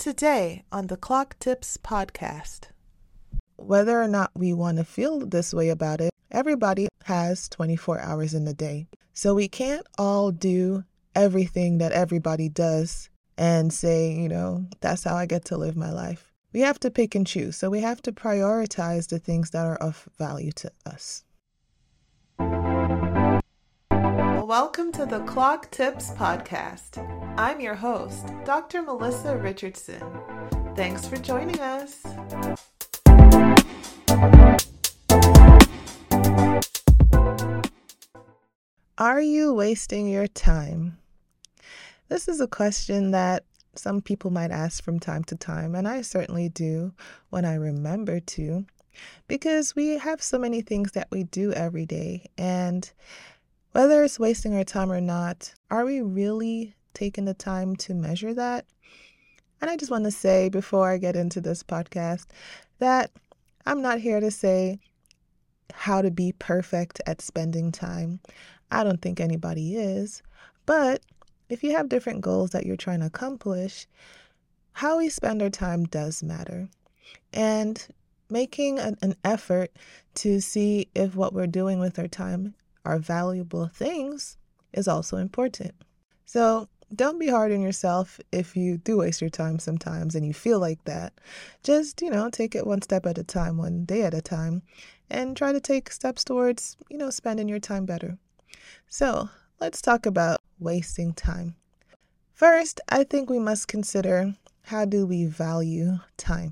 Today on the Clock Tips podcast. Whether or not we want to feel this way about it, everybody has 24 hours in the day. So we can't all do everything that everybody does and say, that's how I get to live my life. We have to pick and choose. So we have to prioritize the things that are of value to us. Welcome to the Clock Tips podcast. I'm your host, Dr. Melissa Richardson. Thanks for joining us. Are you wasting your time? This is a question that some people might ask from time to time, and I certainly do when I remember to, because we have so many things that we do every day, and whether it's wasting our time or not, are we really taking the time to measure that? And I just want to say before I get into this podcast that I'm not here to say how to be perfect at spending time. I don't think anybody is. But if you have different goals that you're trying to accomplish, how we spend our time does matter. And making an effort to see if what we're doing with our time are valuable things is also important. So don't be hard on yourself if you do waste your time sometimes and you feel like that. Just, take it one step at a time, one day at a time, and try to take steps towards, spending your time better. So let's talk about wasting time. First, I think we must consider, how do we value time?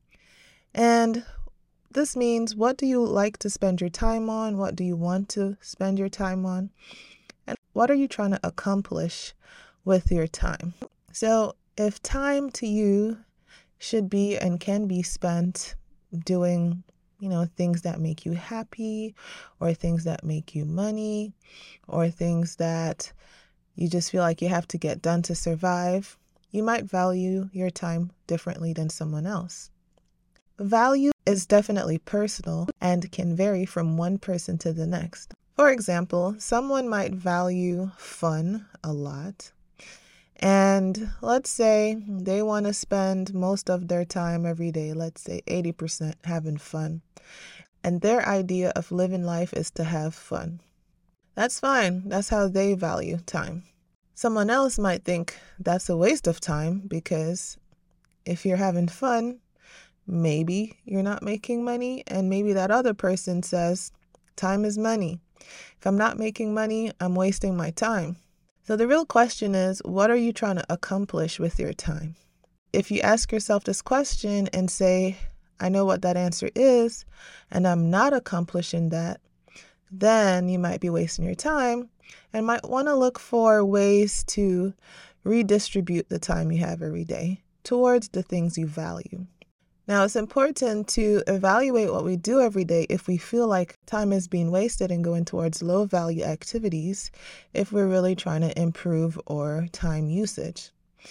And this means, what do you like to spend your time on? What do you want to spend your time on? And what are you trying to accomplish with your time? So if time to you should be and can be spent doing, things that make you happy, or things that make you money, or things that you just feel like you have to get done to survive, you might value your time differently than someone else. Value is definitely personal and can vary from one person to the next. For example, someone might value fun a lot, and let's say they want to spend most of their time every day, let's say 80% having fun, and their idea of living life is to have fun. That's fine. That's how they value time. Someone else might think that's a waste of time, because if you're having fun, maybe you're not making money, and maybe that other person says, time is money. If I'm not making money, I'm wasting my time. So the real question is, what are you trying to accomplish with your time? If you ask yourself this question and say, I know what that answer is, and I'm not accomplishing that, then you might be wasting your time and might want to look for ways to redistribute the time you have every day towards the things you value. Now, it's important to evaluate what we do every day if we feel like time is being wasted and going towards low-value activities, if we're really trying to improve our time usage.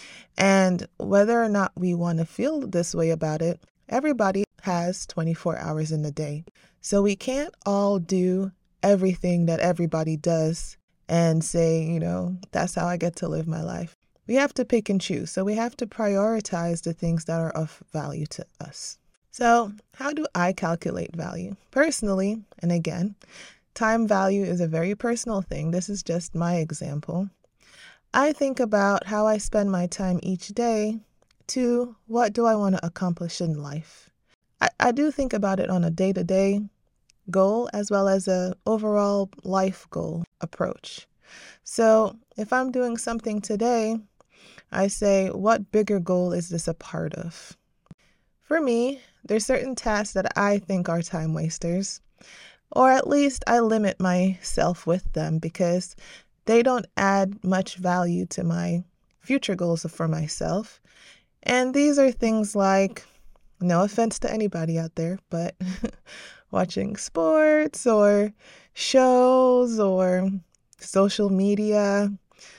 And whether or not we want to feel this way about it, everybody has 24 hours in the day. So we can't all do everything that everybody does and say, that's how I get to live my life. We have to pick and choose. So we have to prioritize the things that are of value to us. So how do I calculate value? Personally, and again, time value is a very personal thing. This is just my example. I think about how I spend my time each day to what do I want to accomplish in life. I do think about it on a day-to-day goal as well as an overall life goal approach. So if I'm doing something today, I say, what bigger goal is this a part of? For me, there's certain tasks that I think are time wasters, or at least I limit myself with them because they don't add much value to my future goals for myself. And these are things like, no offense to anybody out there, but watching sports or shows or social media,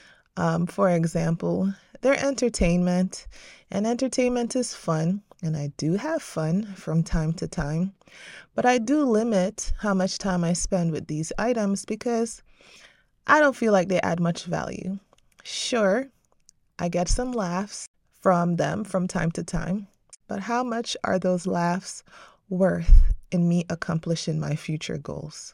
for example. They're entertainment, and entertainment is fun, and I do have fun from time to time, but I do limit how much time I spend with these items because I don't feel like they add much value. Sure, I get some laughs from them from time to time, but how much are those laughs worth in me accomplishing my future goals?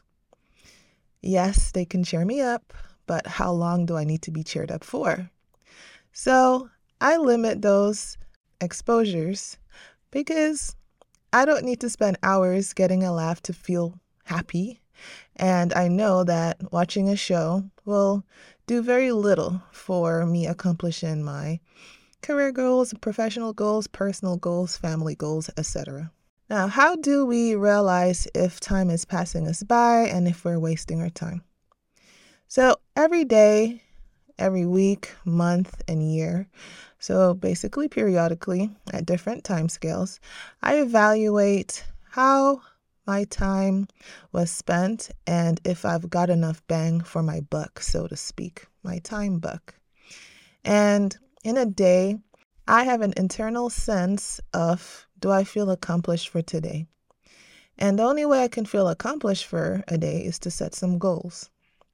Yes, they can cheer me up, but how long do I need to be cheered up for? So I limit those exposures because I don't need to spend hours getting a laugh to feel happy. And I know that watching a show will do very little for me accomplishing my career goals, professional goals, personal goals, family goals, etc. Now, how do we realize if time is passing us by and if we're wasting our time? So every day, every week, month, and year, so basically periodically at different time scales, I evaluate how my time was spent and if I've got enough bang for my buck, so to speak, my time buck. And in a day, I have an internal sense of, do I feel accomplished for today? And the only way I can feel accomplished for a day is to set some goals.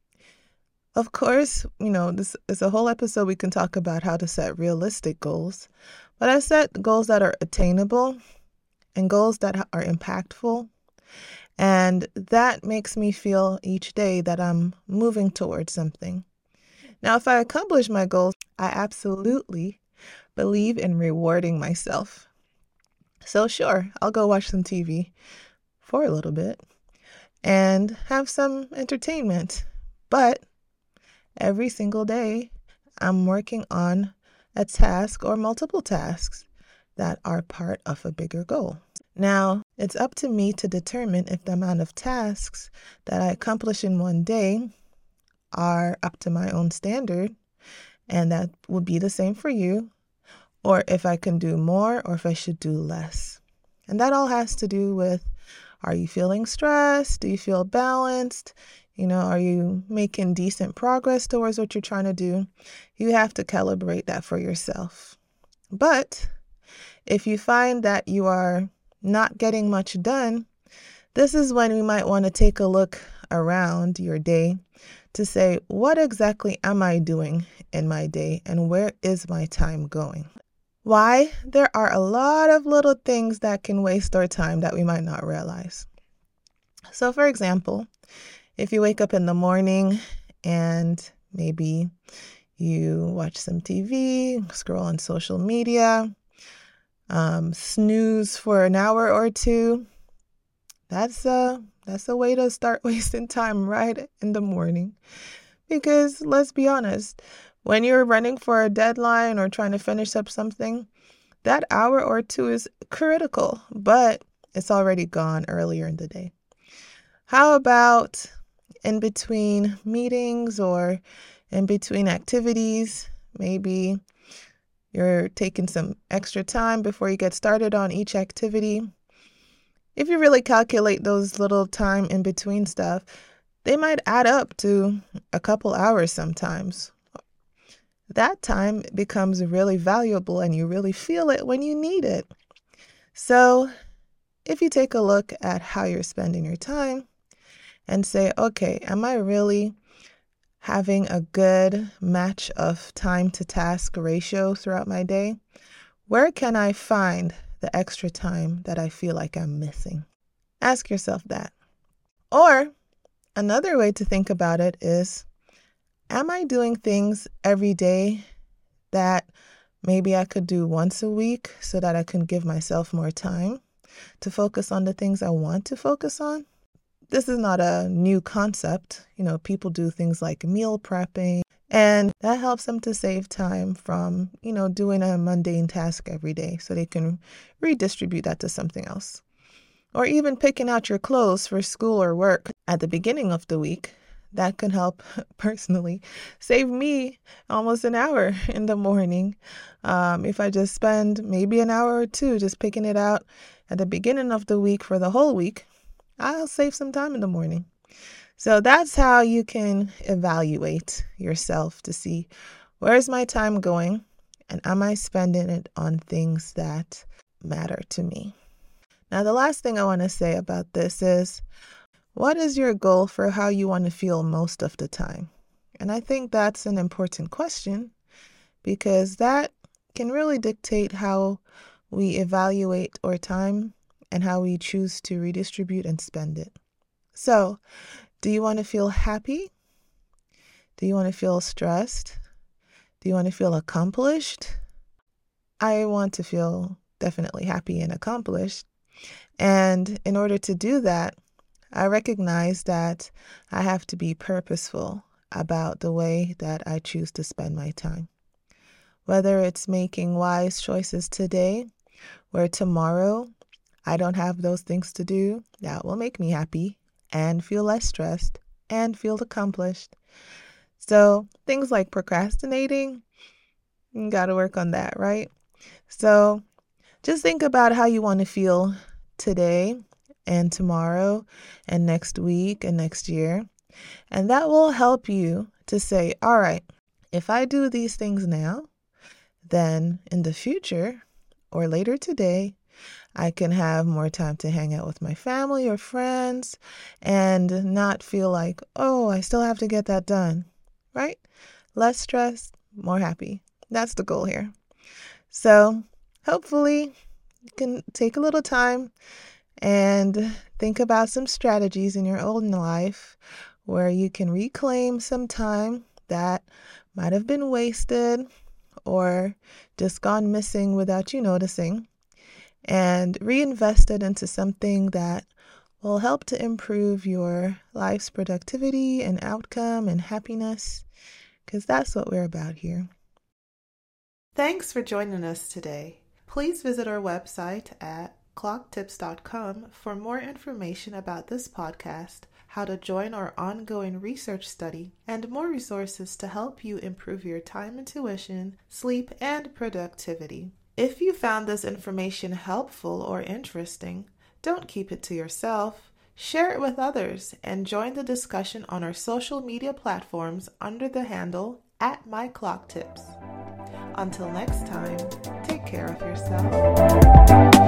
Of course, this is a whole episode we can talk about how to set realistic goals, but I set goals that are attainable and goals that are impactful. And that makes me feel each day that I'm moving towards something. Now, if I accomplish my goals, I absolutely believe in rewarding myself. So sure, I'll go watch some TV for a little bit and have some entertainment. But every single day, I'm working on a task or multiple tasks that are part of a bigger goal. Now, it's up to me to determine if the amount of tasks that I accomplish in one day are up to my own standard, and that would be the same for you, or if I can do more or if I should do less. And that all has to do with, are you feeling stressed? Do you feel balanced? Are you making decent progress towards what you're trying to do? You have to calibrate that for yourself. But if you find that you are not getting much done, this is when we might want to take a look around your day to say, what exactly am I doing in my day and where is my time going? Why? There are a lot of little things that can waste our time that we might not realize. So for example, if you wake up in the morning and maybe you watch some TV, scroll on social media, snooze for an hour or two, that's a way to start wasting time right in the morning. Because let's be honest, when you're running for a deadline or trying to finish up something, that hour or two is critical, but it's already gone earlier in the day. How about in between meetings or in between activities, maybe you're taking some extra time before you get started on each activity. If you really calculate those little time in between stuff, they might add up to a couple hours sometimes. That time becomes really valuable and you really feel it when you need it. So if you take a look at how you're spending your time and say, okay, am I really having a good match of time to task ratio throughout my day? Where can I find the extra time that I feel like I'm missing? Ask yourself that. Or another way to think about it is, am I doing things every day that maybe I could do once a week so that I can give myself more time to focus on the things I want to focus on? This is not a new concept. People do things like meal prepping, and that helps them to save time from, doing a mundane task every day so they can redistribute that to something else. Or even picking out your clothes for school or work at the beginning of the week. That can help personally save me almost an hour in the morning. If I just spend maybe an hour or two just picking it out at the beginning of the week for the whole week, I'll save some time in the morning. So that's how you can evaluate yourself to see, where's my time going and am I spending it on things that matter to me? Now, the last thing I want to say about this is, what is your goal for how you want to feel most of the time? And I think that's an important question because that can really dictate how we evaluate our time and how we choose to redistribute and spend it. So, do you want to feel happy? Do you want to feel stressed? Do you want to feel accomplished? I want to feel definitely happy and accomplished. And in order to do that, I recognize that I have to be purposeful about the way that I choose to spend my time. Whether it's making wise choices today, where tomorrow I don't have those things to do that will make me happy and feel less stressed and feel accomplished. So things like procrastinating, you got to work on that, right? So just think about how you want to feel today and tomorrow and next week and next year. And that will help you to say, all right, if I do these things now, then in the future or later today, I can have more time to hang out with my family or friends and not feel like, oh, I still have to get that done, right? Less stress, more happy. That's the goal here. So hopefully you can take a little time and think about some strategies in your own life where you can reclaim some time that might have been wasted or just gone missing without you noticing, and reinvest it into something that will help to improve your life's productivity and outcome and happiness, because that's what we're about here. Thanks for joining us today. Please visit our website at clocktips.com for more information about this podcast, how to join our ongoing research study, and more resources to help you improve your time intuition, sleep, and productivity. If you found this information helpful or interesting, don't keep it to yourself. Share it with others and join the discussion on our social media platforms under the handle @MyClockTips. Until next time, take care of yourself.